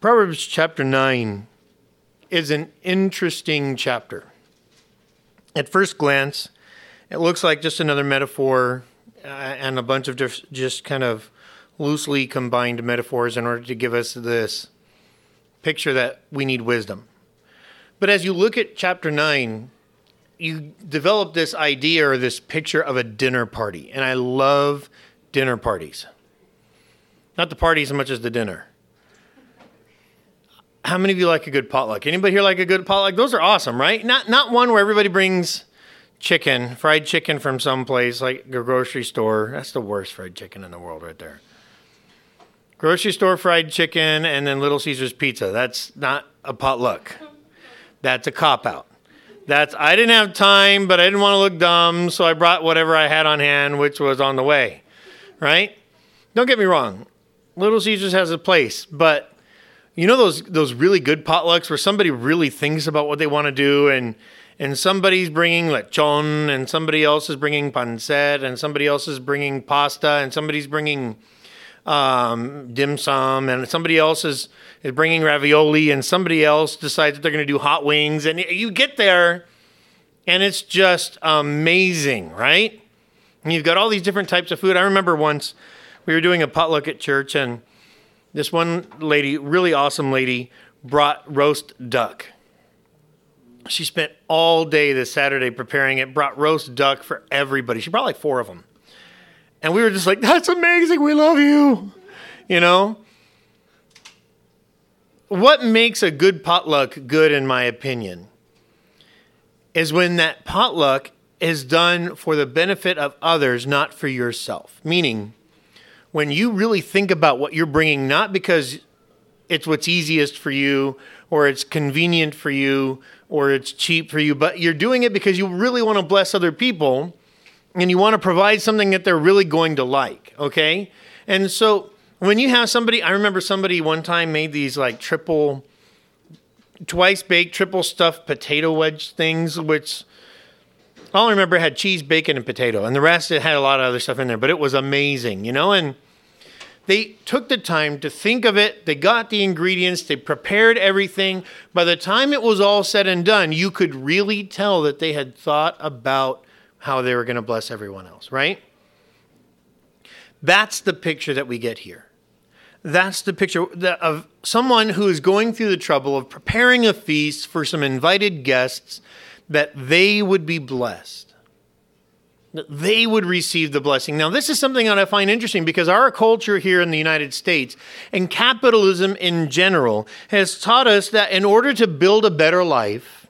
Proverbs chapter 9 is an interesting chapter. At first glance, it looks like just another metaphor and a bunch of just kind of loosely combined metaphors in order to give us this picture that we need wisdom. But as you look at chapter 9, you develop this idea or this picture of a dinner party. And I love dinner parties. Not the party as much as the dinner. How many of you like a good potluck? Anybody here like a good potluck? Those are awesome, right? Not one where everybody brings chicken, fried chicken from someplace like a grocery store. That's the worst fried chicken in the world right there. Grocery store fried chicken and then Little Caesars pizza. That's not a potluck. That's a cop-out. I didn't have time, but I didn't want to look dumb, so I brought whatever I had on hand, which was on the way, right? Don't get me wrong. Little Caesars has a place, but you know those really good potlucks where somebody really thinks about what they want to do, and somebody's bringing lechon, and somebody else is bringing pancit, and somebody else is bringing pasta, and somebody's bringing dim sum, and somebody else is bringing ravioli, and somebody else decides that they're going to do hot wings, and you get there, and it's just amazing, right? And you've got all these different types of food. I remember once we were doing a potluck at church, and this one lady, really awesome lady, brought roast duck. She spent all day this Saturday preparing it, brought roast duck for everybody. She brought like 4 of them. And we were just like, that's amazing. We love you. You know? What makes a good potluck good, in my opinion, is when that potluck is done for the benefit of others, not for yourself. Meaning, when you really think about what you're bringing, not because it's what's easiest for you, or it's convenient for you, or it's cheap for you, but you're doing it because you really want to bless other people, and you want to provide something that they're really going to like, okay? And so when you have somebody, I remember somebody one time made these like twice baked, triple stuffed potato wedge things, which all I remember had cheese, bacon, and potato, and the rest it had a lot of other stuff in there, but it was amazing, you know? And they took the time to think of it. They got the ingredients. They prepared everything. By the time it was all said and done, you could really tell that they had thought about how they were going to bless everyone else, right? That's the picture that we get here. That's the picture of someone who is going through the trouble of preparing a feast for some invited guests that they would be blessed. That they would receive the blessing. Now, this is something that I find interesting because our culture here in the United States and capitalism in general has taught us that in order to build a better life,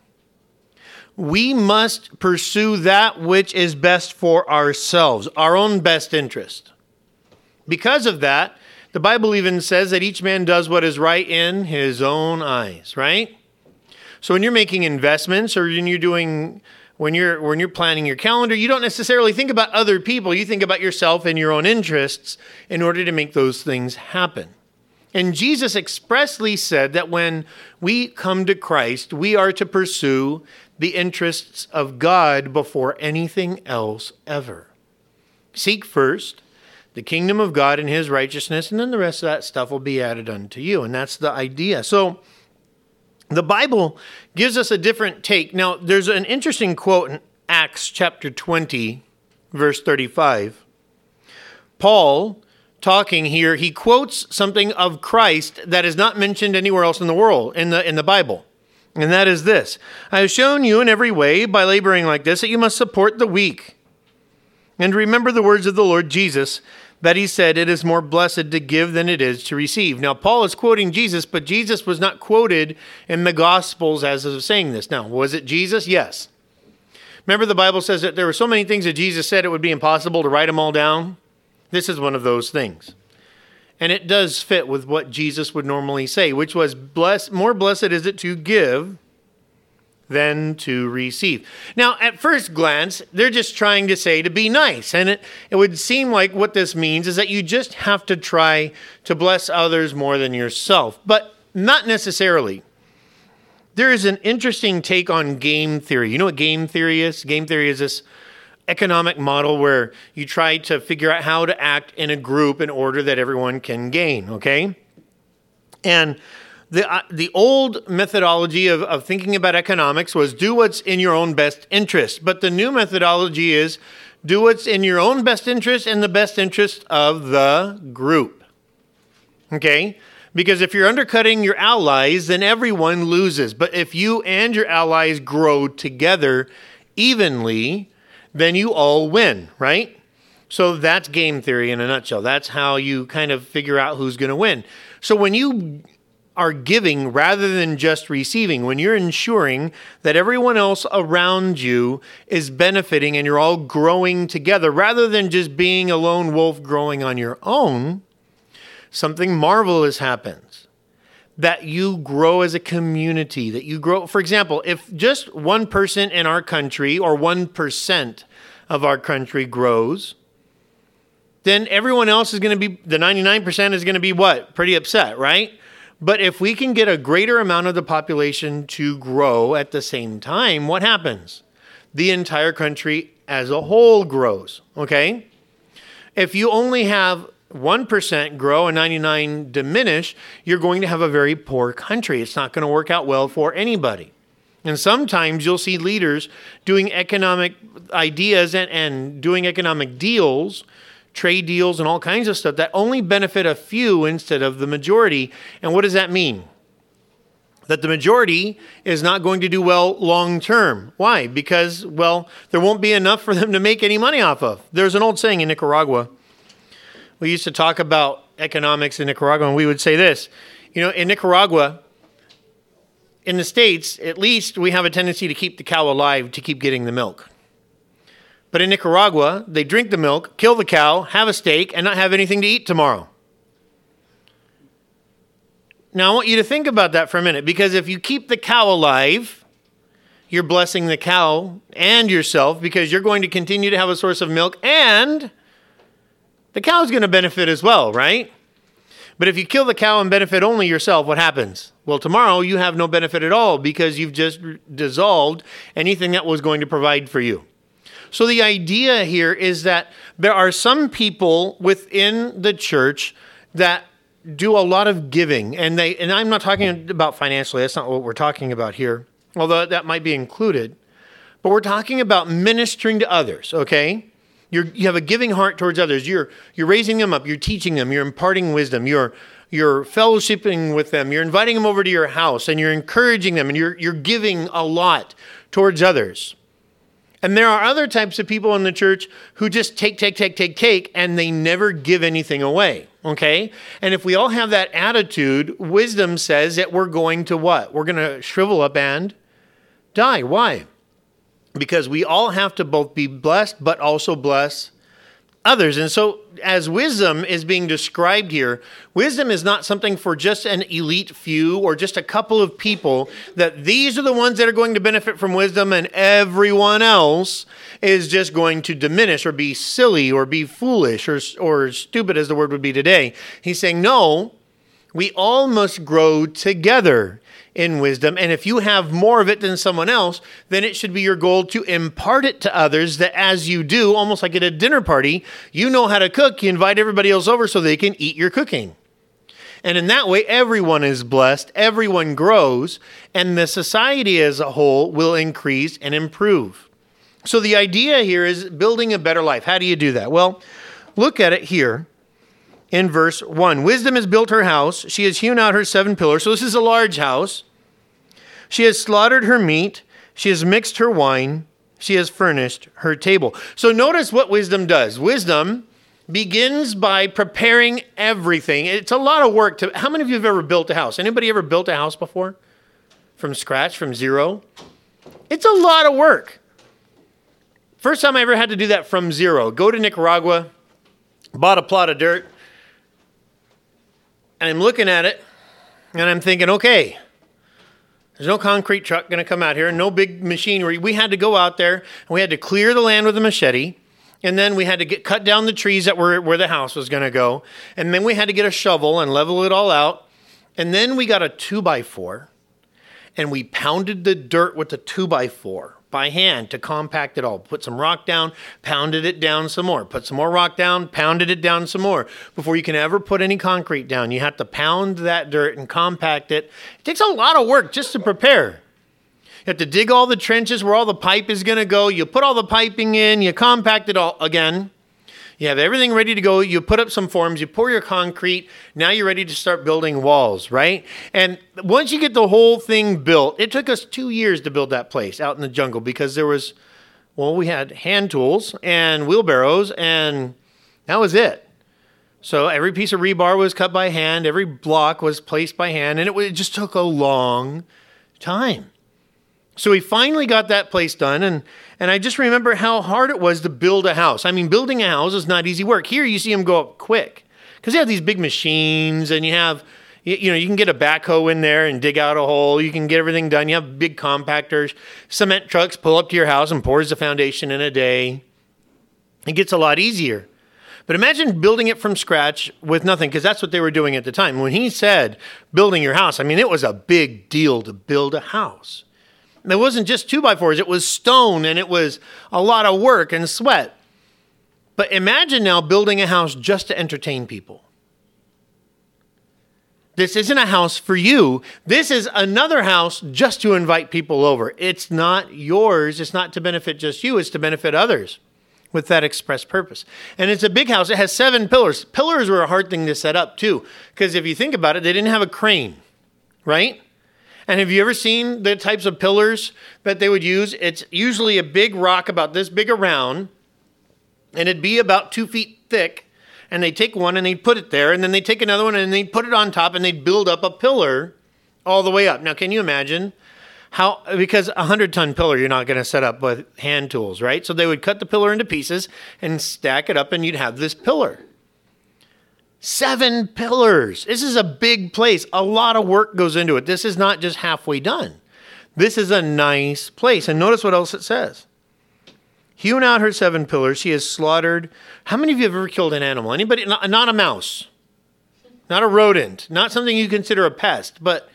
we must pursue that which is best for ourselves, our own best interest. Because of that, the Bible even says that each man does what is right in his own eyes, right? So when you're making investments or when you're planning your calendar, you don't necessarily think about other people. You think about yourself and your own interests in order to make those things happen. And Jesus expressly said that when we come to Christ, we are to pursue the interests of God before anything else ever. Seek first the kingdom of God and his righteousness, and then the rest of that stuff will be added unto you. And that's the idea. So the Bible gives us a different take. Now, there's an interesting quote in Acts chapter 20, verse 35. Paul, talking here, he quotes something of Christ that is not mentioned anywhere else in the world, in the Bible. And that is this: I have shown you in every way, by laboring like this, that you must support the weak. And remember the words of the Lord Jesus, that he said, it is more blessed to give than it is to receive. Now, Paul is quoting Jesus, but Jesus was not quoted in the Gospels as of saying this. Now, was it Jesus? Yes. Remember the Bible says that there were so many things that Jesus said it would be impossible to write them all down? This is one of those things. And it does fit with what Jesus would normally say, which was, more blessed is it to give than to receive. Now, at first glance, they're just trying to say to be nice. And it would seem like what this means is that you just have to try to bless others more than yourself. But not necessarily. There is an interesting take on game theory. You know what game theory is? Game theory is this economic model where you try to figure out how to act in a group in order that everyone can gain, okay? And The old methodology of thinking about economics was do what's in your own best interest. But the new methodology is do what's in your own best interest and the best interest of the group. Okay? Because if you're undercutting your allies, then everyone loses. But if you and your allies grow together evenly, then you all win, right? So that's game theory in a nutshell. That's how you kind of figure out who's going to win. So when you are giving rather than just receiving, when you're ensuring that everyone else around you is benefiting and you're all growing together rather than just being a lone wolf growing on your own, something marvelous happens. That you grow as a community, that you grow. For example, if just one person in our country or 1% of our country grows, then everyone else is going to be, the 99% is going to be what? Pretty upset, right? But if we can get a greater amount of the population to grow at the same time, what happens? The entire country as a whole grows, okay? If you only have 1% grow and 99 diminish, you're going to have a very poor country. It's not going to work out well for anybody. And sometimes you'll see leaders doing economic ideas and doing economic deals, trade deals and all kinds of stuff that only benefit a few instead of the majority. And what does that mean? That the majority is not going to do well long term. Why? Because, well, there won't be enough for them to make any money off of. There's an old saying in Nicaragua. We used to talk about economics in Nicaragua, and we would say this. You know, in Nicaragua, in the States, at least we have a tendency to keep the cow alive to keep getting the milk. But in Nicaragua, they drink the milk, kill the cow, have a steak, and not have anything to eat tomorrow. Now, I want you to think about that for a minute, because if you keep the cow alive, you're blessing the cow and yourself, because you're going to continue to have a source of milk, and the cow's going to benefit as well, right? But if you kill the cow and benefit only yourself, what happens? Well, tomorrow you have no benefit at all, because you've just dissolved anything that was going to provide for you. So the idea here is that there are some people within the church that do a lot of giving, and I'm not talking about financially. That's not what we're talking about here, although that might be included. But we're talking about ministering to others, okay? You have a giving heart towards others. You're raising them up. You're teaching them. You're imparting wisdom. You're fellowshipping with them. You're inviting them over to your house, and you're encouraging them, and you're giving a lot towards others. And there are other types of people in the church who just take, and they never give anything away, okay? And if we all have that attitude, wisdom says that we're going to what? We're going to shrivel up and die. Why? Because we all have to both be blessed, but also bless others. And so as wisdom is being described here, wisdom is not something for just an elite few or just a couple of people, that these are the ones that are going to benefit from wisdom and everyone else is just going to diminish or be silly or be foolish or stupid, as the word would be today. He's saying, no, we all must grow together in wisdom. And if you have more of it than someone else, then it should be your goal to impart it to others, that as you do, almost like at a dinner party, you know how to cook, you invite everybody else over so they can eat your cooking. And in that way, everyone is blessed, everyone grows, and the society as a whole will increase and improve. So the idea here is building a better life. How do you do that? Well, look at it here. In verse 1, wisdom has built her house. She has hewn out her 7 pillars. So this is a large house. She has slaughtered her meat. She has mixed her wine. She has furnished her table. So notice what wisdom does. Wisdom begins by preparing everything. It's a lot of work. How many of you have ever built a house? Anybody ever built a house before? From scratch, from zero? It's a lot of work. First time I ever had to do that from zero. Go to Nicaragua, bought a plot of dirt. And I'm looking at it, and I'm thinking, okay, there's no concrete truck going to come out here, no big machinery. We had to go out there, and we had to clear the land with a machete, and then we had to cut down the trees that were where the house was going to go, and then we had to get a shovel and level it all out, and then we got a 2x4, and we pounded the dirt with the 2x4. by hand to compact it all. Put some rock down, pounded it down some more. Put some more rock down, pounded it down some more. Before you can ever put any concrete down, you have to pound that dirt and compact it. It takes a lot of work just to prepare. You have to dig all the trenches where all the pipe is going to go. You put all the piping in, you compact it all again. You have everything ready to go. You put up some forms, you pour your concrete. Now you're ready to start building walls, right? And once you get the whole thing built, it took us 2 years to build that place out in the jungle because we had hand tools and wheelbarrows, and that was it. So every piece of rebar was cut by hand. Every block was placed by hand, and it just took a long time. So we finally got that place done, and I just remember how hard it was to build a house. I mean, building a house is not easy work. Here you see them go up quick because you have these big machines, and you can get a backhoe in there and dig out a hole. You can get everything done. You have big compactors, cement trucks pull up to your house and pours the foundation in a day. It gets a lot easier. But imagine building it from scratch with nothing, because that's what they were doing at the time. When he said building your house, I mean, it was a big deal to build a house. It wasn't just 2x4s, it was stone, and it was a lot of work and sweat. But imagine now building a house just to entertain people. This isn't a house for you. This is another house just to invite people over. It's not yours. It's not to benefit just you. It's to benefit others with that express purpose. And it's a big house. It has 7 pillars. Pillars were a hard thing to set up too, because if you think about it, they didn't have a crane, right? And have you ever seen the types of pillars that they would use? It's usually a big rock about this big around, and it'd be about 2 feet thick. And they'd take one and they'd put it there, and then they'd take another one and they'd put it on top, and they'd build up a pillar all the way up. Now, can you imagine because a 100-ton pillar you're not going to set up with hand tools, right? So they would cut the pillar into pieces and stack it up, and you'd have this pillar. 7 pillars. This is a big place. A lot of work goes into it. This is not just halfway done. This is a nice place. And notice what else it says. Hewn out her 7 pillars, she has slaughtered. How many of you have ever killed an animal? Anybody? Not a mouse. Not a rodent. Not something you consider a pest, but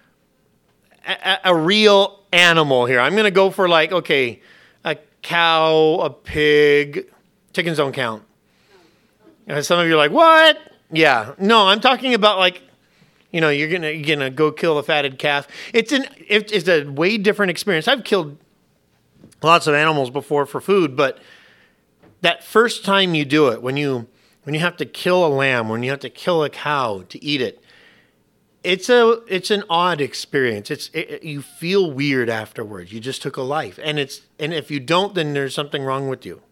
a real animal here. I'm going to go for a cow, a pig. Chickens don't count. Some of you are like, what? Yeah. No, I'm talking about you're gonna go kill a fatted calf. It's a way different experience. I've killed lots of animals before for food, but that first time you do it, when you have to kill a lamb, when you have to kill a cow to eat it, it's an odd experience. You feel weird afterwards. You just took a life, and if you don't, then there's something wrong with you.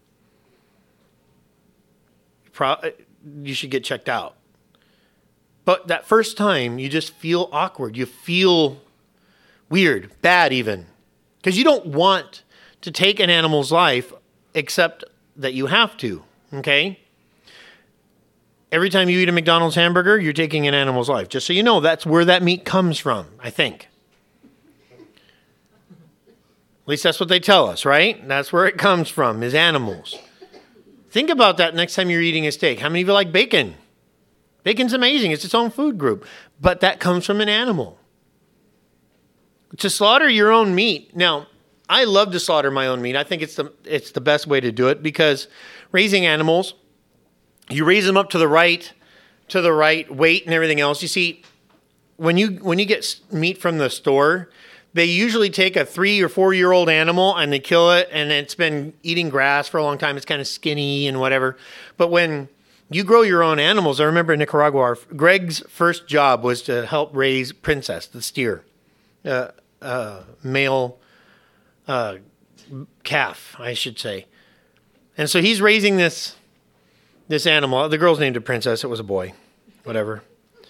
You should get checked out. But that first time, you just feel awkward. You feel weird, bad even, because you don't want to take an animal's life except that you have to, okay? Every time you eat a McDonald's hamburger, you're taking an animal's life. Just so you know, that's where that meat comes from, I think. At least that's what they tell us, right? That's where it comes from, is animals. Think about that next time you're eating a steak. How many of you like bacon? Bacon's amazing. It's its own food group. But that comes from an animal. To slaughter your own meat. Now, I love to slaughter my own meat. I think it's the best way to do it, because raising animals, you raise them up to the right weight and everything else. You see, when you get meat from the store, they usually take a 3 or 4 year old animal and they kill it, and it's been eating grass for a long time. It's kind of skinny and whatever. But when you grow your own animals, I remember in Nicaragua, Greg's first job was to help raise Princess, the steer, male calf, I should say. And so he's raising this animal. The girl's named it Princess. It was a boy, whatever.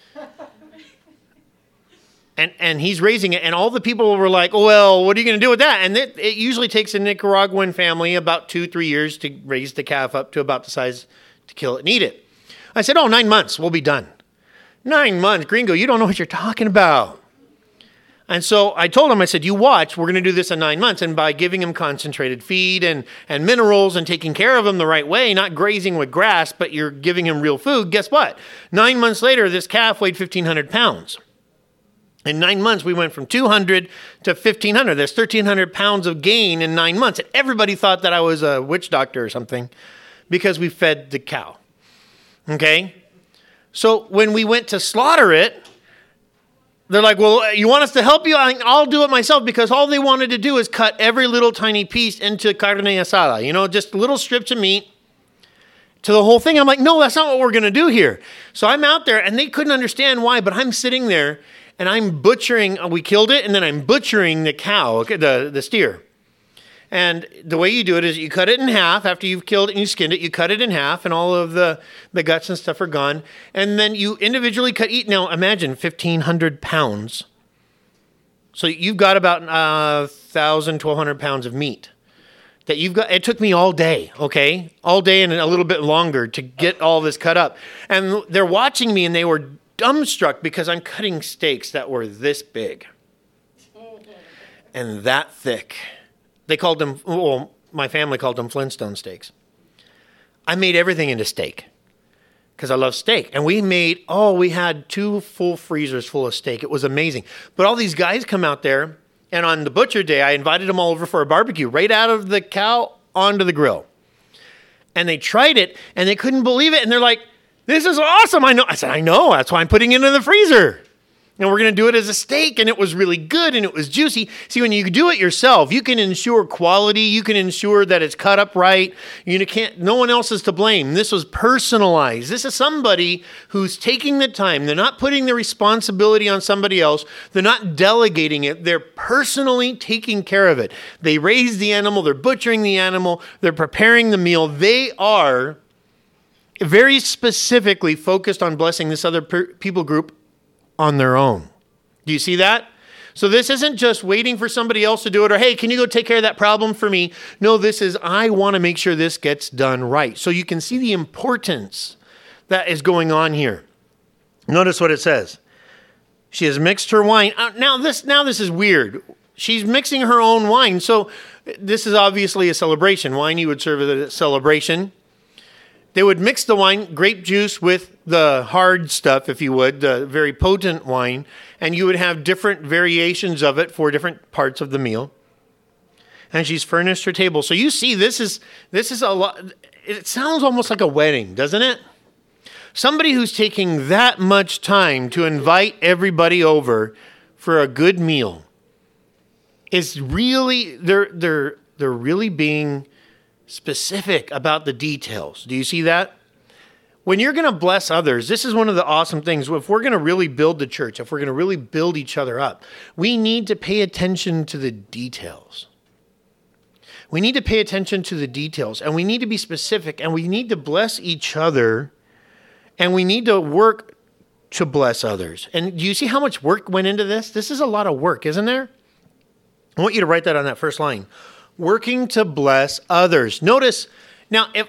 And he's raising it, and all the people were like, oh, well, what are you going to do with that? And it usually takes a Nicaraguan family about 2-3 years to raise the calf up to about the size to kill it and eat it. I said, 9 months, we'll be done. 9 months, gringo, you don't know what you're talking about. And so I told him, I said, you watch, we're going to do this in 9 months. And by giving him concentrated feed and minerals and taking care of him the right way, not grazing with grass, but you're giving him real food, guess what? 9 months later, this calf weighed 1,500 pounds. In 9 months, we went from 200 to 1,500. There's 1,300 pounds of gain in 9 months. And everybody thought that I was a witch doctor or something because we fed the cow. Okay? So when we went to slaughter it, they're like, well, you want us to help you? I'll do it myself, because all they wanted to do is cut every little tiny piece into carne asada, just little strips of meat to the whole thing. I'm like, no, that's not what we're going to do here. So I'm out there, and they couldn't understand why, but I'm sitting there and I'm butchering. We killed it, and then I'm butchering the cow, the steer. And the way you do it is you cut it in half after you've killed it and you skinned it. You cut it in half, and all of the guts and stuff are gone. And then you individually cut each. Now imagine 1,500 pounds. So you've got about 1,000, 1,200 pounds of meat that you've got. It took me all day, okay? All day and a little bit longer to get all this cut up. And they're watching me, and they were dumbstruck because I'm cutting steaks that were this big and that thick. They called them, well, my family called them Flintstone steaks. I made everything into steak because I love steak. And we had 2 full freezers full of steak. It was amazing. But all these guys come out there, and on the butcher day, I invited them all over for a barbecue, right out of the cow onto the grill. And they tried it, and they couldn't believe it. And they're like, this is awesome. I know. I said, I know. That's why I'm putting it in the freezer. And we're going to do it as a steak, and it was really good, and it was juicy. See, when you do it yourself, you can ensure quality. You can ensure that it's cut up right. No one else is to blame. This was personalized. This is somebody who's taking the time. They're not putting the responsibility on somebody else. They're not delegating it. They're personally taking care of it. They raise the animal. They're butchering the animal. They're preparing the meal. They are very specifically focused on blessing this other people group on their own. Do you see that? So this isn't just waiting for somebody else to do it, or, hey, can you go take care of that problem for me? No, this is, I want to make sure this gets done right. So you can see the importance that is going on here. Notice what it says. She has mixed her wine. Now this is weird. She's mixing her own wine. So this is obviously a celebration. Wine you would serve at a celebration. They would mix the wine, grape juice, with the hard stuff, if you would, the very potent wine, and you would have different variations of it for different parts of the meal. And she's furnished her table. So you see, this is a lot. It sounds almost like a wedding, doesn't it? Somebody who's taking that much time to invite everybody over for a good meal is really, they're really being specific about the details. Do you see that? When you're going to bless others, this is one of the awesome things. If we're going to really build the church, if we're going to really build each other up, we need to pay attention to the details. We need to pay attention to the details, and we need to be specific, and we need to bless each other, and we need to work to bless others. And do you see how much work went into this? This is a lot of work, isn't there? I want you to write that on that first line. Working to bless others. Notice, now, if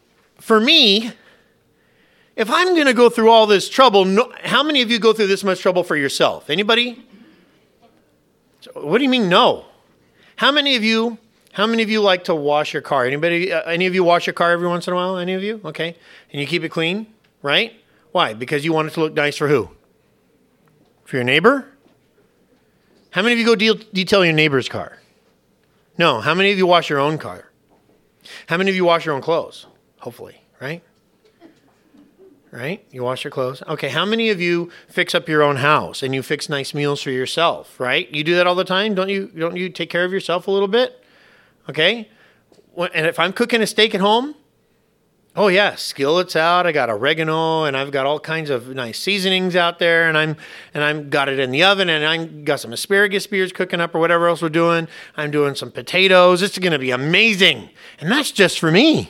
I'm going to go through all this trouble, how many of you go through this much trouble for yourself? Anybody? What do you mean no? How many of you like to wash your car? Anybody? Any of you wash your car every once in a while? Any of you? Okay. And you keep it clean, right? Why? Because you want it to look nice for who? For your neighbor? How many of you go detail your neighbor's car? No. How many of you wash your own car? How many of you wash your own clothes? Hopefully, right? Right? You wash your clothes. Okay, how many of you fix up your own house and you fix nice meals for yourself, right? You do that all the time? Don't you take care of yourself a little bit? Okay? And if I'm cooking a steak at home, oh yeah, skillets out, I got oregano, and I've got all kinds of nice seasonings out there, and I'm got it in the oven, and I got some asparagus spears cooking up or whatever else we're doing. I'm doing some potatoes. It's going to be amazing. And that's just for me.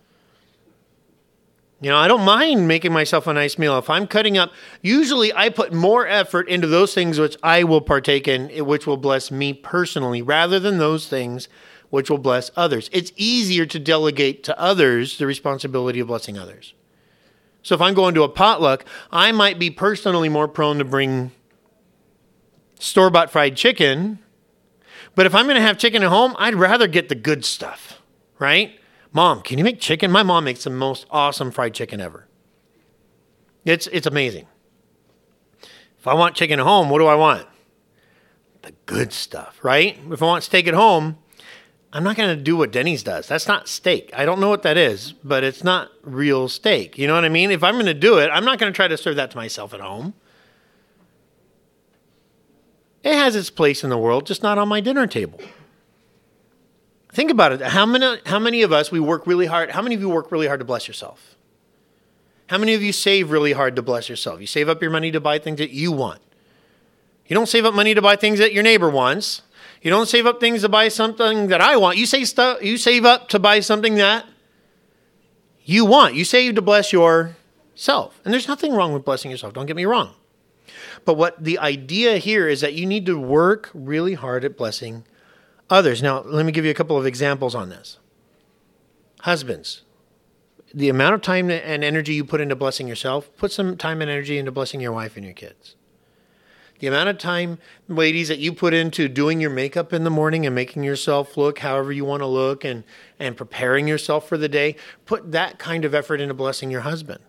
I don't mind making myself a nice meal. If I'm cutting up, usually I put more effort into those things which I will partake in, which will bless me personally, rather than those things which will bless others. It's easier to delegate to others the responsibility of blessing others. So if I'm going to a potluck, I might be personally more prone to bring store-bought fried chicken. But if I'm going to have chicken at home, I'd rather get the good stuff, right? Mom, can you make chicken? My mom makes the most awesome fried chicken ever. It's amazing. If I want chicken at home, what do I want? the good stuff, right? If I want steak at home, I'm not going to do what Denny's does. That's not steak. I don't know what that is, but it's not real steak. You know what I mean? If I'm going to do it, I'm not going to try to serve that to myself at home. It has its place in the world, just not on my dinner table. Think about it. How many of us, we work really hard? How many of you work really hard to bless yourself? How many of you save really hard to bless yourself? You save up your money to buy things that you want. You don't save up money to buy things that your neighbor wants. You don't save up things to buy something that I want. You save up to buy something that you want. You save to bless yourself. And there's nothing wrong with blessing yourself. Don't get me wrong. But what the idea here is that you need to work really hard at blessing others. Now, let me give you a couple of examples on this. Husbands, the amount of time and energy you put into blessing yourself, put some time and energy into blessing your wife and your kids. The amount of time, ladies, that you put into doing your makeup in the morning and making yourself look however you want to look and preparing yourself for the day, put that kind of effort into blessing your husband,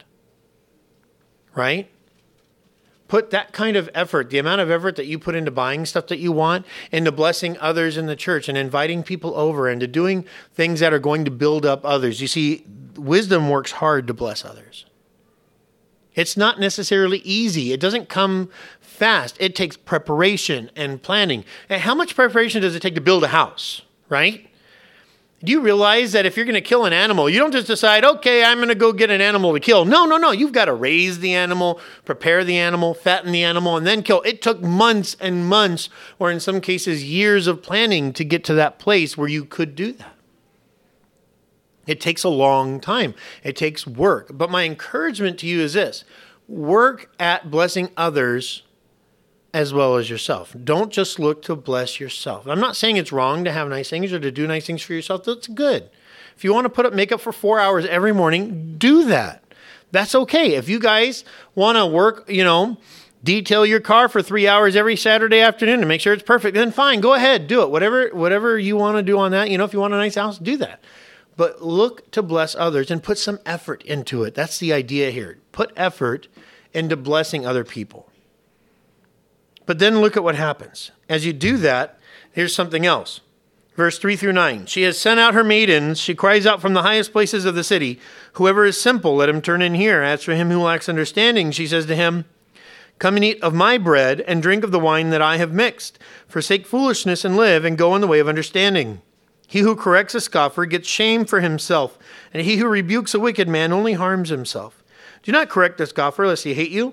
right? Put that kind of effort, the amount of effort that you put into buying stuff that you want, into blessing others in the church and inviting people over and to doing things that are going to build up others. You see, wisdom works hard to bless others. It's not necessarily easy. It doesn't come fast. It takes preparation and planning. And how much preparation does it take to build a house, right? Do you realize that if you're going to kill an animal, you don't just decide, okay, I'm going to go get an animal to kill. No. You've got to raise the animal, prepare the animal, fatten the animal, and then kill. It took months and months, or in some cases, years of planning to get to that place where you could do that. It takes a long time. It takes work. But my encouragement to you is this: work at blessing others as well as yourself. Don't just look to bless yourself. I'm not saying it's wrong to have nice things or to do nice things for yourself. That's good. If you want to put up makeup for 4 hours every morning, do that. That's okay. If you guys want to work, detail your car for 3 hours every Saturday afternoon to make sure it's perfect, then fine, go ahead, do it. Whatever you want to do on that, if you want a nice house, do that. But look to bless others and put some effort into it. That's the idea here. Put effort into blessing other people. But then look at what happens. As you do that, here's something else. Verse 3-9. She has sent out her maidens. She cries out from the highest places of the city, whoever is simple, let him turn in here. As for him who lacks understanding, she says to him, come and eat of my bread and drink of the wine that I have mixed. Forsake foolishness and live and go in the way of understanding. He who corrects a scoffer gets shame for himself, and he who rebukes a wicked man only harms himself. Do not correct a scoffer lest he hate you.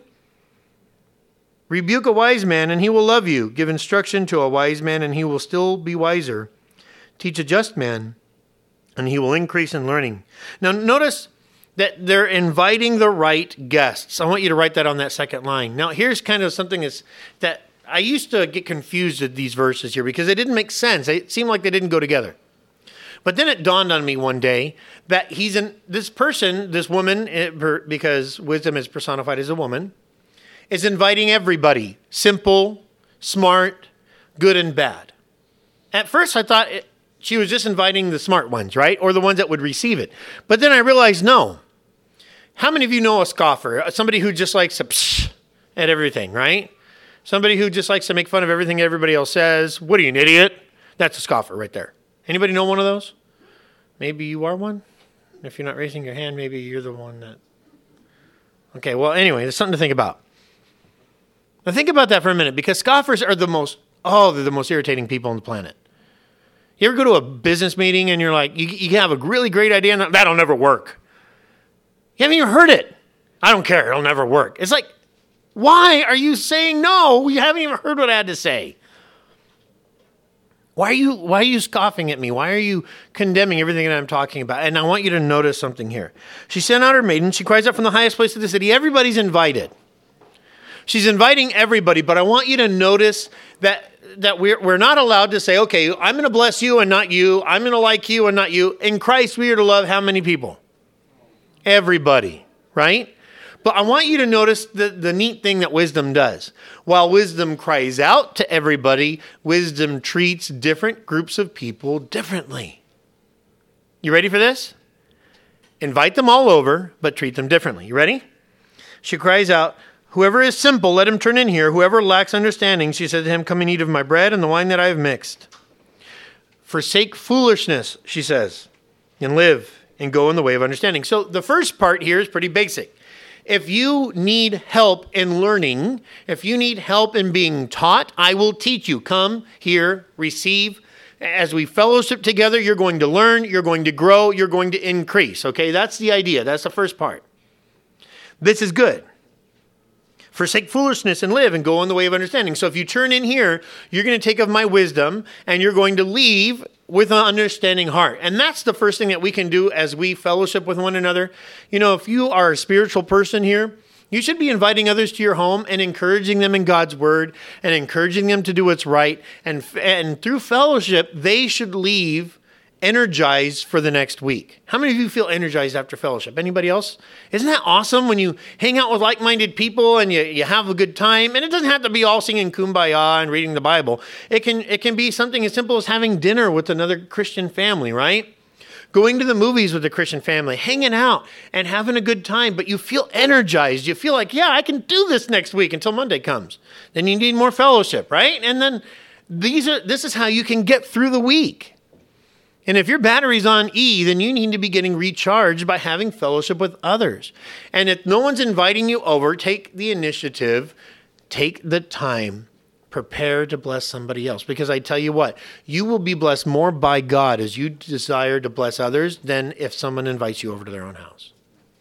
Rebuke a wise man, and he will love you. Give instruction to a wise man, and he will still be wiser. Teach a just man, and he will increase in learning. Now, notice that they're inviting the right guests. I want you to write that on that second line. Now, here's kind of something that I used to get confused with these verses here because they didn't make sense. It seemed like they didn't go together. But then it dawned on me one day that this woman, because wisdom is personified as a woman, is inviting everybody, simple, smart, good, and bad. At first, I thought she was just inviting the smart ones, right? Or the ones that would receive it. But then I realized, no. How many of you know a scoffer? Somebody who just likes to psh at everything, right? Somebody who just likes to make fun of everything everybody else says. What are you, an idiot? That's a scoffer right there. Anybody know one of those? Maybe you are one. If you're not raising your hand, maybe you're the one that... Okay, well, anyway, there's something to think about. Now think about that for a minute, because scoffers are they're the most irritating people on the planet. You ever go to a business meeting and you're like, you have a really great idea and that'll never work. You haven't even heard it. I don't care. It'll never work. It's like, why are you saying no? You haven't even heard what I had to say. Why are you scoffing at me? Why are you condemning everything that I'm talking about? And I want you to notice something here. She sent out her maiden. She cries out from the highest place of the city. Everybody's invited. She's inviting everybody, but I want you to notice that we're not allowed to say, okay, I'm going to bless you and not you. I'm going to like you and not you. In Christ, we are to love how many people? Everybody, right? But I want you to notice the neat thing that wisdom does. While wisdom cries out to everybody, wisdom treats different groups of people differently. You ready for this? Invite them all over, but treat them differently. You ready? She cries out, Whoever is simple, let him turn in here. Whoever lacks understanding, she said to him, come and eat of my bread and the wine that I have mixed. Forsake foolishness, she says, and live and go in the way of understanding. So the first part here is pretty basic. If you need help in learning, if you need help in being taught, I will teach you. Come here, receive. As we fellowship together, you're going to learn, you're going to grow, you're going to increase. Okay, that's the idea. That's the first part. This is good. Forsake foolishness and live and go in the way of understanding. So if you turn in here, you're going to take of my wisdom and you're going to leave with an understanding heart. And that's the first thing that we can do as we fellowship with one another. You know, if you are a spiritual person here, you should be inviting others to your home and encouraging them in God's word and encouraging them to do what's right. And through fellowship, they should leave energized for the next week. How many of you feel energized after fellowship? Anybody else? Isn't that awesome when you hang out with like-minded people and you have a good time? And it doesn't have to be all singing Kumbaya and reading the Bible. It can be something as simple as having dinner with another Christian family, right? Going to the movies with a Christian family, hanging out and having a good time, but you feel energized. You feel like, yeah, I can do this next week until Monday comes. Then you need more fellowship, right? And then this is how you can get through the week. And if your battery's on E, then you need to be getting recharged by having fellowship with others. And if no one's inviting you over, take the initiative, take the time, prepare to bless somebody else. Because I tell you what, you will be blessed more by God as you desire to bless others than if someone invites you over to their own house.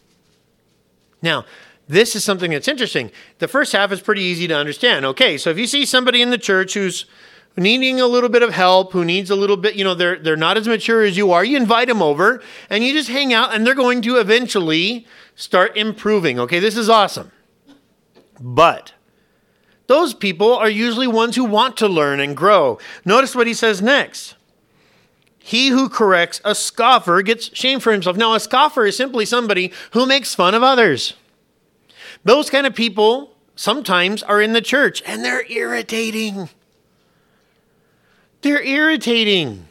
Now, this is something that's interesting. The first half is pretty easy to understand. Okay, so if you see somebody in the church who's needing a little bit of help, who needs a little bit, they're not as mature as you are, you invite them over and you just hang out and they're going to eventually start improving. Okay, this is awesome. But those people are usually ones who want to learn and grow. Notice what he says next. He who corrects a scoffer gets shame for himself. Now, a scoffer is simply somebody who makes fun of others. Those kind of people sometimes are in the church and they're irritating. They're irritating.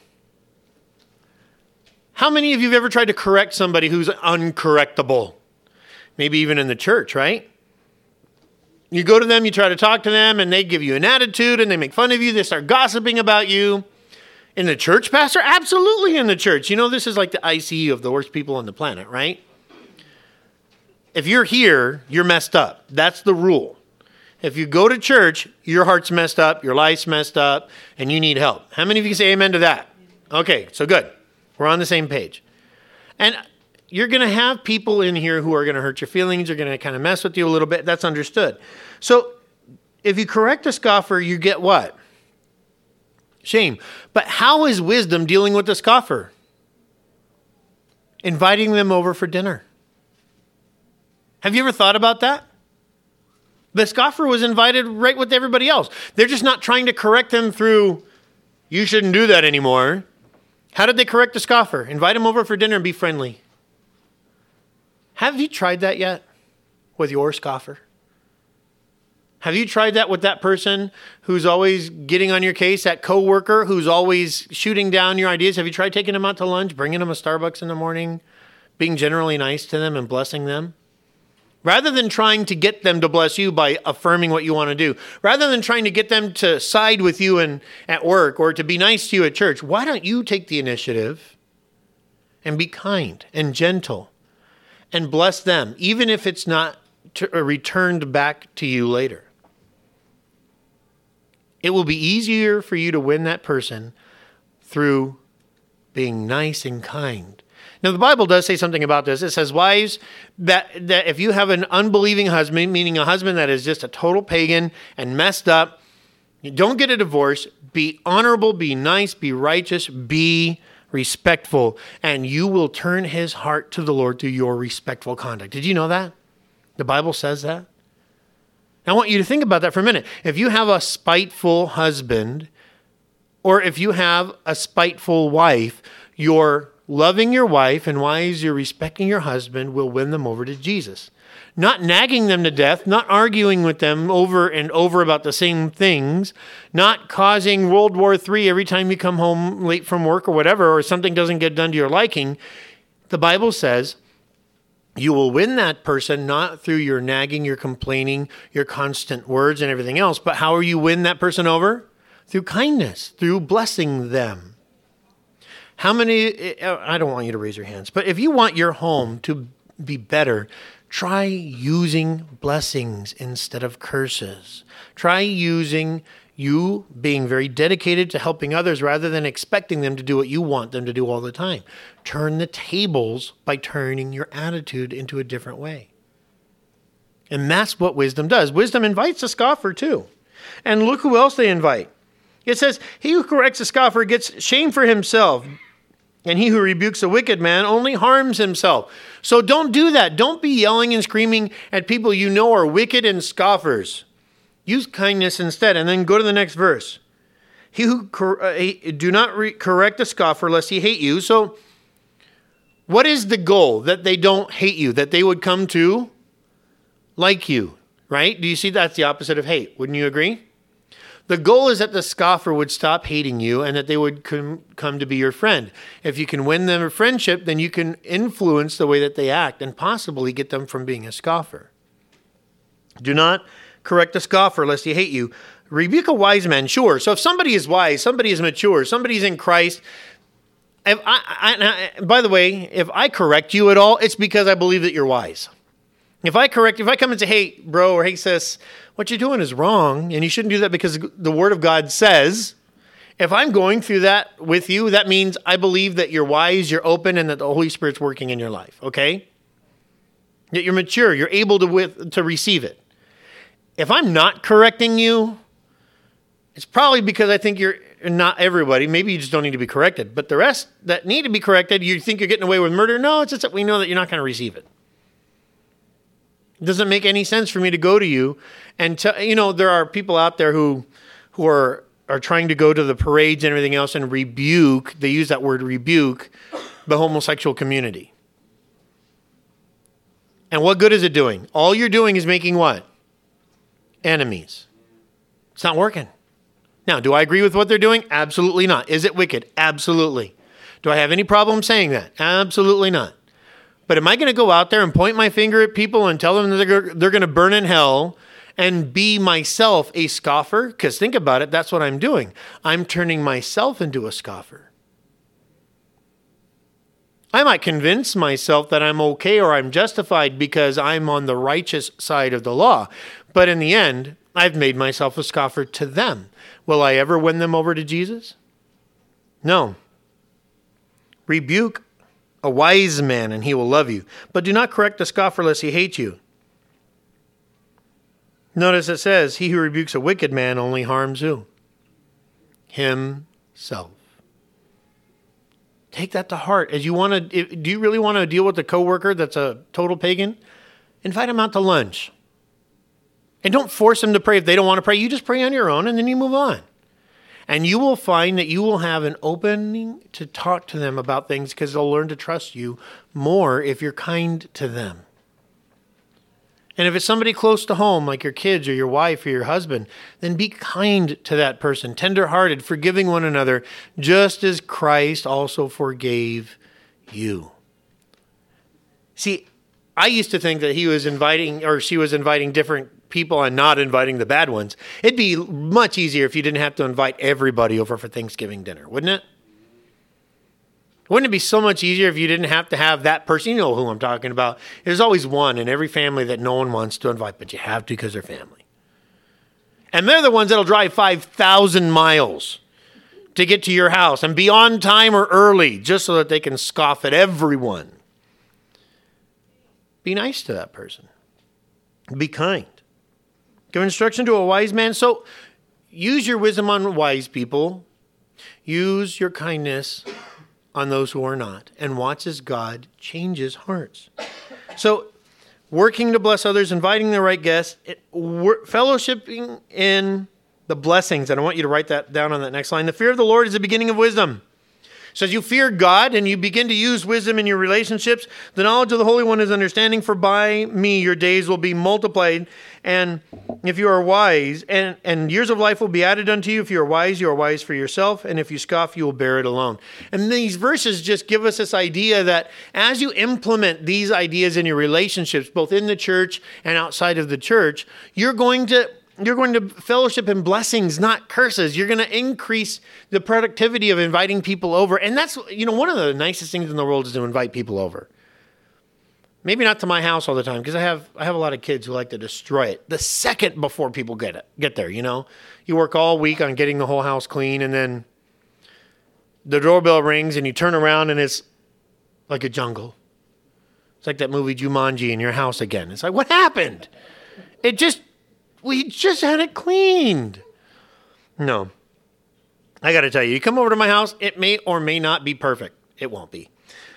How many of you have ever tried to correct somebody who's uncorrectable? Maybe even in the church, right? You go to them, you try to talk to them, and they give you an attitude, and they make fun of you. They start gossiping about you. In the church, Pastor? Absolutely in the church. You know, this is like the ICU of the worst people on the planet, right? If you're here, you're messed up. That's the rule. If you go to church, your heart's messed up, your life's messed up, and you need help. How many of you can say amen to that? Okay, so good. We're on the same page. And you're going to have people in here who are going to hurt your feelings. They're going to kind of mess with you a little bit. That's understood. So if you correct a scoffer, you get what? Shame. But how is wisdom dealing with the scoffer? Inviting them over for dinner. Have you ever thought about that? The scoffer was invited right with everybody else. They're just not trying to correct them through, you shouldn't do that anymore. How did they correct the scoffer? Invite him over for dinner and be friendly. Have you tried that yet with your scoffer? Have you tried that with that person who's always getting on your case, that coworker who's always shooting down your ideas? Have you tried taking them out to lunch, bringing them a Starbucks in the morning, being generally nice to them and blessing them? Rather than trying to get them to bless you by affirming what you want to do, rather than trying to get them to side with you at work or to be nice to you at church, why don't you take the initiative and be kind and gentle and bless them, even if it's not returned back to you later? It will be easier for you to win that person through being nice and kind. Now, the Bible does say something about this. It says, wives, that if you have an unbelieving husband, meaning a husband that is just a total pagan and messed up, you don't get a divorce. Be honorable, be nice, be righteous, be respectful, and you will turn his heart to the Lord through your respectful conduct. Did you know that? The Bible says that. Now, I want you to think about that for a minute. If you have a spiteful husband, or if you have a spiteful wife, you're loving your wife, and while you're respecting your husband, will win them over to Jesus. Not nagging them to death, not arguing with them over and over about the same things, not causing World War III every time you come home late from work or whatever, or something doesn't get done to your liking. The Bible says You will win that person not through your nagging, your complaining, your constant words and everything else, but how will you win that person over? Through kindness, through blessing them. How many, I don't want you to raise your hands, but if you want your home to be better, try using blessings instead of curses. Try using you being very dedicated to helping others rather than expecting them to do what you want them to do all the time. Turn the tables by turning your attitude into a different way. And that's what wisdom does. Wisdom invites a scoffer too. And look who else they invite. It says, he who corrects a scoffer gets shame for himself, and he who rebukes a wicked man only harms himself. So don't do that. Don't be yelling and screaming at people you know are wicked and scoffers. Use kindness instead. And then go to the next verse. He who do not correct a scoffer lest he hate you. So what is the goal? That they don't hate you, that they would come to like you, right? Do you see that's the opposite of hate? Wouldn't you agree? The goal is that the scoffer would stop hating you and that they would come to be your friend. If you can win them a friendship, then you can influence the way that they act and possibly get them from being a scoffer. Do not correct a scoffer lest he hate you. Rebuke a wise man, sure. So if somebody is wise, somebody is mature, somebody's in Christ. By the way, if I correct you at all, it's because I believe that you're wise. If I come and say, hey, bro, or hey, sis, what you're doing is wrong, and you shouldn't do that because the Word of God says, if I'm going through that with you, that means I believe that you're wise, you're open, and that the Holy Spirit's working in your life, okay? That you're mature, you're able to receive it. If I'm not correcting you, it's probably because I think you're not everybody. Maybe you just don't need to be corrected. But the rest that need to be corrected, you think you're getting away with murder? No, it's just that we know that you're not going to receive it. It doesn't make any sense for me to go to you and there are people out there who are trying to go to the parades and everything else and rebuke, they use that word rebuke, the homosexual community. And what good is it doing? All you're doing is making what? Enemies. It's not working. Now, do I agree with what they're doing? Absolutely not. Is it wicked? Absolutely. Do I have any problem saying that? Absolutely not. But am I going to go out there and point my finger at people and tell them that they're going to burn in hell and be myself a scoffer? Because think about it, that's what I'm doing. I'm turning myself into a scoffer. I might convince myself that I'm okay or I'm justified because I'm on the righteous side of the law. But in the end, I've made myself a scoffer to them. Will I ever win them over to Jesus? No. Rebuke a wise man and he will love you. But do not correct a scoffer lest he hate you. Notice it says, he who rebukes a wicked man only harms who? Himself. Take that to heart. Do you really want to deal with a coworker that's a total pagan? Invite him out to lunch. And don't force them to pray if they don't want to pray. You just pray on your own and then you move on. And you will find that you will have an opening to talk to them about things because they'll learn to trust you more if you're kind to them. And if it's somebody close to home, like your kids or your wife or your husband, then be kind to that person, tenderhearted, forgiving one another, just as Christ also forgave you. See, I used to think that he was inviting, or she was inviting different people and not inviting the bad ones. It'd be much easier if you didn't have to invite everybody over for Thanksgiving dinner, wouldn't it? Wouldn't it be so much easier if you didn't have to have that person? You know who I'm talking about. There's always one in every family that no one wants to invite, but you have to because they're family. And they're the ones that'll drive 5,000 miles to get to your house and be on time or early just so that they can scoff at everyone. Be nice to that person. Be kind. Give instruction to a wise man. So use your wisdom on wise people. Use your kindness on those who are not. And watch as God changes hearts. So working to bless others, inviting the right guests, fellowshipping in the blessings. And I want you to write that down on that next line. The fear of the Lord is the beginning of wisdom. So as you fear God and you begin to use wisdom in your relationships, the knowledge of the Holy One is understanding, for by me your days will be multiplied. And if you are wise, and years of life will be added unto you. If you are wise for yourself. And if you scoff, you will bear it alone. And these verses just give us this idea that as you implement these ideas in your relationships, both in the church and outside of the church, you're going to fellowship in blessings, not curses. You're going to increase the productivity of inviting people over. And that's, one of the nicest things in the world is to invite people over. Maybe not to my house all the time, because I have a lot of kids who like to destroy it the second before people get there, You work all week on getting the whole house clean, and then the doorbell rings and you turn around and it's like a jungle. It's like that movie Jumanji in your house again. It's like, what happened? We just had it cleaned. No. I got to tell you, come over to my house, it may or may not be perfect. It won't be.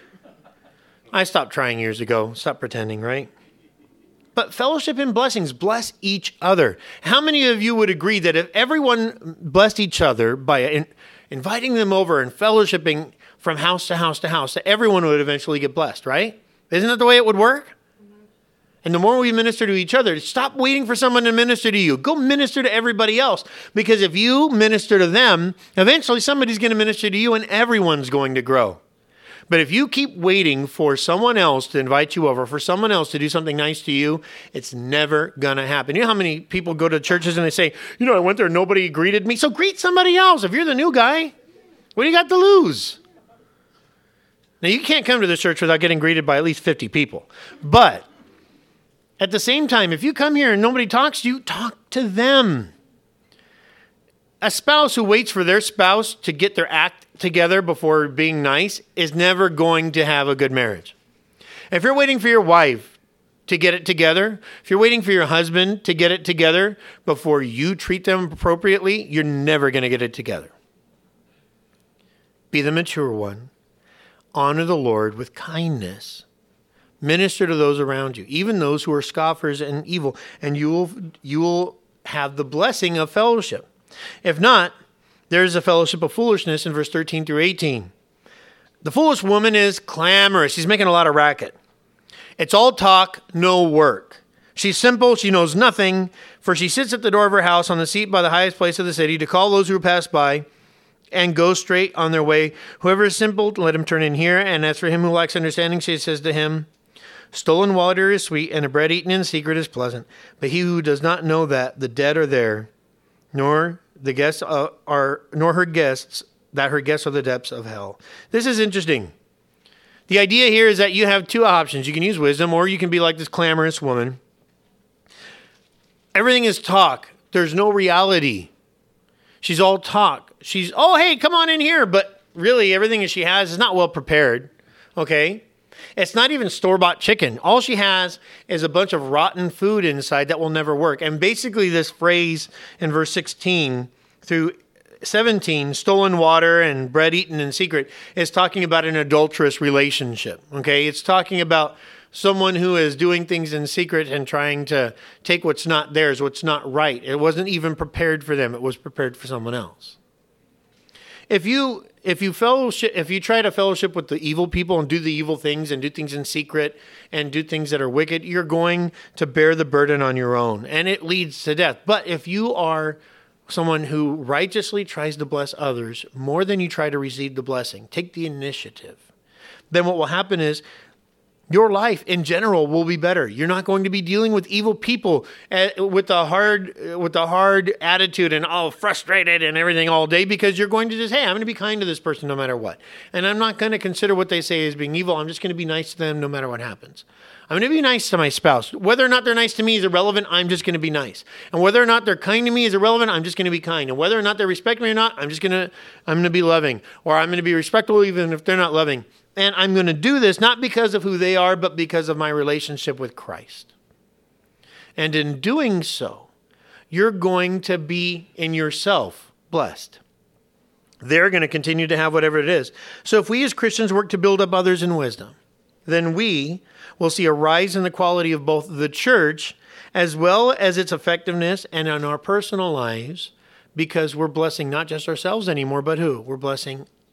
I stopped trying years ago. Stop pretending, right? But fellowship and blessings, bless each other. How many of you would agree that if everyone blessed each other by inviting them over and fellowshipping from house to house to house, that everyone would eventually get blessed, right? Isn't that the way it would work? And the more we minister to each other, stop waiting for someone to minister to you. Go minister to everybody else. Because if you minister to them, eventually somebody's going to minister to you and everyone's going to grow. But if you keep waiting for someone else to invite you over, for someone else to do something nice to you, it's never going to happen. You know how many people go to churches and they say, I went there, nobody greeted me. So greet somebody else. If you're the new guy, what do you got to lose? Now, you can't come to the church without getting greeted by at least 50 people. But at the same time, if you come here and nobody talks to you, talk to them. A spouse who waits for their spouse to get their act together before being nice is never going to have a good marriage. If you're waiting for your wife to get it together, if you're waiting for your husband to get it together before you treat them appropriately, you're never going to get it together. Be the mature one. Honor the Lord with kindness. Minister to those around you, even those who are scoffers and evil, and you will have the blessing of fellowship. If not, there is a fellowship of foolishness in verse 13 through 18. The foolish woman is clamorous. She's making a lot of racket. It's all talk, no work. She's simple. She knows nothing, for she sits at the door of her house on the seat by the highest place of the city to call those who pass by and go straight on their way. Whoever is simple, let him turn in here. And as for him who lacks understanding, she says to him, stolen water is sweet, and a bread eaten in secret is pleasant. But he who does not know that the dead are there, nor the guests nor her guests, that her guests are the depths of hell. This is interesting. The idea here is that you have two options. You can use wisdom, or you can be like this clamorous woman. Everything is talk. There's no reality. She's all talk. She's, oh, hey, come on in here. But really, everything that she has is not well prepared. Okay? It's not even store-bought chicken. All she has is a bunch of rotten food inside that will never work. And basically this phrase in verse 16 through 17, stolen water and bread eaten in secret, is talking about an adulterous relationship. Okay? It's talking about someone who is doing things in secret and trying to take what's not theirs, what's not right. It wasn't even prepared for them. It was prepared for someone else. If you try to fellowship with the evil people and do the evil things and do things in secret and do things that are wicked, you're going to bear the burden on your own, and it leads to death. But if you are someone who righteously tries to bless others more than you try to receive the blessing, take the initiative, then what will happen is your life in general will be better. You're not going to be dealing with evil people with a hard attitude and all frustrated and everything all day, because you're going to just, hey, I'm going to be kind to this person no matter what. And I'm not going to consider what they say as being evil. I'm just going to be nice to them no matter what happens. I'm going to be nice to my spouse. Whether or not they're nice to me is irrelevant. I'm just going to be nice. And whether or not they're kind to me is irrelevant. I'm just going to be kind. And whether or not they respect me or not, I'm going to be loving, or I'm going to be respectful even if they're not loving. And I'm going to do this not because of who they are, but because of my relationship with Christ. And in doing so, you're going to be in yourself blessed. They're going to continue to have whatever it is. So if we as Christians work to build up others in wisdom, then we will see a rise in the quality of both the church as well as its effectiveness and in our personal lives, because we're blessing not just ourselves anymore, but who? We're blessing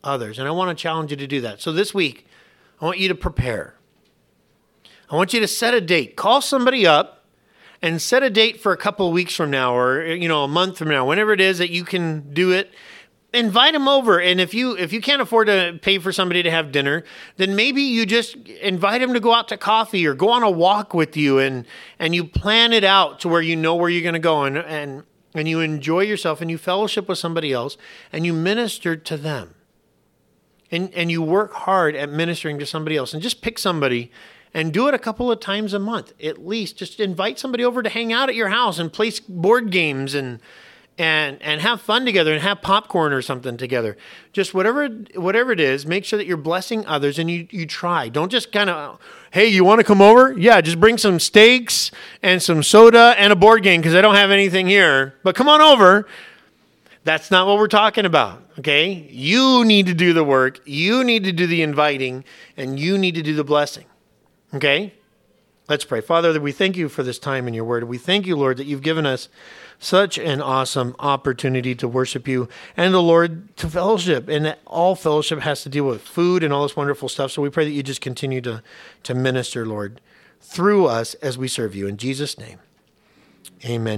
others. And I want to challenge you to do that. So this week, I want you to prepare. I want you to set a date. Call somebody up and set a date for a couple of weeks from now, or a month from now, whenever it is that you can do it. Invite them over. And if you can't afford to pay for somebody to have dinner, then maybe you just invite them to go out to coffee or go on a walk with you, and you plan it out to where you know where you're going to go, and you enjoy yourself, and you fellowship with somebody else, and you minister to them. And you work hard at ministering to somebody else, and just pick somebody and do it a couple of times a month at least. Just invite somebody over to hang out at your house and play board games and have fun together and have popcorn or something together. Just whatever it is, make sure that you're blessing others, and you try. Don't just kind of, hey, you want to come over? Yeah, just bring some steaks and some soda and a board game because I don't have anything here. But come on over. That's not what we're talking about, okay? You need to do the work. You need to do the inviting, and you need to do the blessing, okay? Let's pray. Father, we thank you for this time in your word. We thank you, Lord, that you've given us such an awesome opportunity to worship you and the Lord to fellowship. And that all fellowship has to deal with food and all this wonderful stuff. So we pray that you just continue to minister, Lord, through us as we serve you. In Jesus' name, amen.